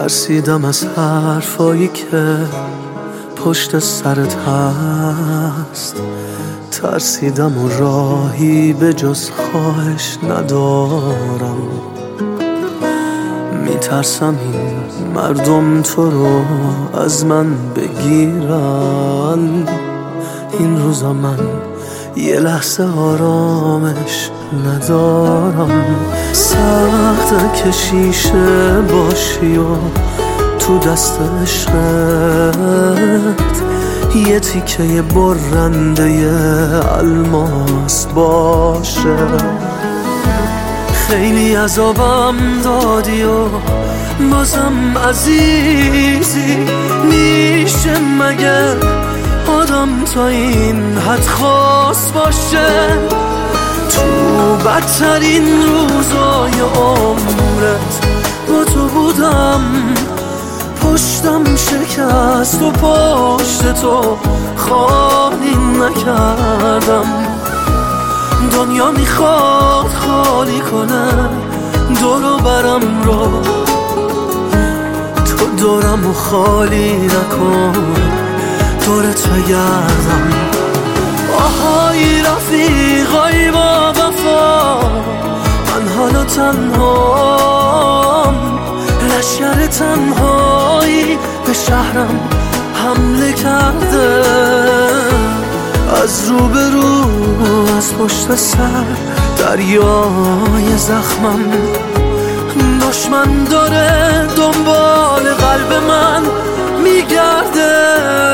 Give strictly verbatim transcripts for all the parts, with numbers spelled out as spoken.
ترسیدم از حرفایی که پشت سرت هست، ترسیدم و راهی به جز خواهش ندارم. میترسم این مردم تو رو از من بگیرن. این روزا من یه لحظه آرامش ندارم. سخته که شیشه باشی و تو دست عشقت یه تیکه برنده الماس باشه. خیلی عذابم دادی و بازم عزیزی، میشه مگه آدم تا این حد خاص باشه؟ تو بدترین روزای عمرت با تو بودم، پشتم شکست و پشت تو خالی نکردم. دنیا میخواد خالی کنه دور و برم رو، تو دورم و خالی نکن، دورت بگردم. آهای رفیقای با وفا، من حالا تنهام، لشکر تنهایی به شهرم حمله کرده. از رو به رو از پشت سر دریای زخمم، دشمن داره دنبال قلب من میگرده.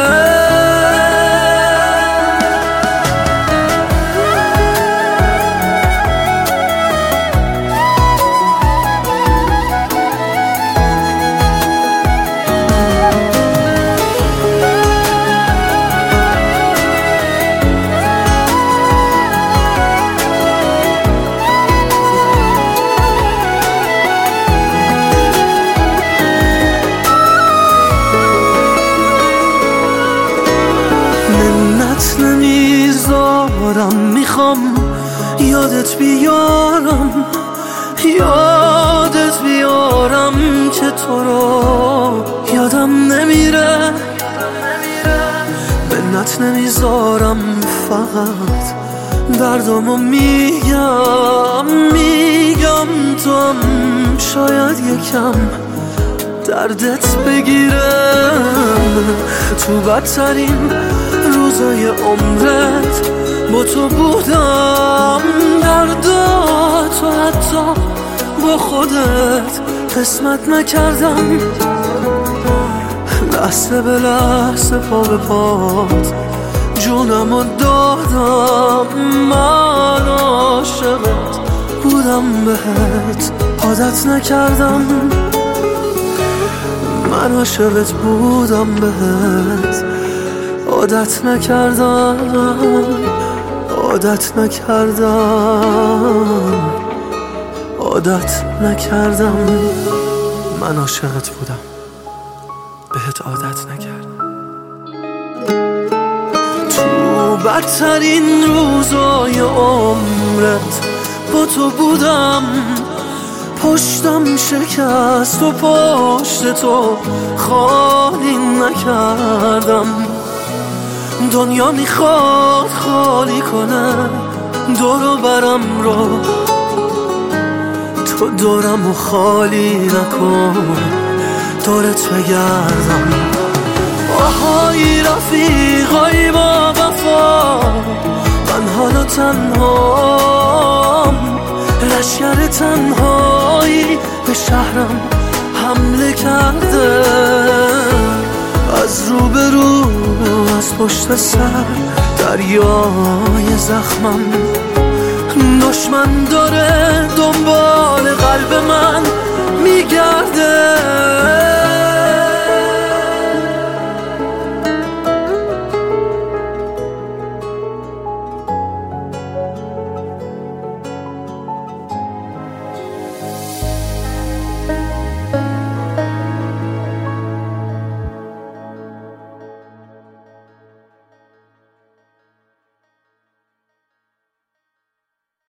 نمیذارم، میخوام یادت بیارم، یادت بیارم که تو رو یادم نمیره. منت نمیذارم، فقط دردمو میگم میگم تو هم شاید یکم دردت بگیره. تو بدترین روزای عمرت با تو بودم، درداتو حتی با خودت قسمت نکردم. لحظه به لحظه پا به پات جونمو دادم. من عاشقت بودم، بهت عادت نکردم. من عاشقت بودم، بهت عادت نکردم، عادت نکردم، عادت نکردم. من عاشقت بودم، بهت عادت نکردم. تو بدترین روزای عمرت با تو بودم، پشتم شکست و پشت تو خالی نکردم. دنیا میخواد خالی کنه دور و برم رو، تو دورم و خالی نکن، دورت بگردم. آهای رفیقای با وفا، من حالا تنهام، لشکر تنهایی به شهرم حمله کرده. از رو به رو از پشت سر دریای زخمم، دشمن داره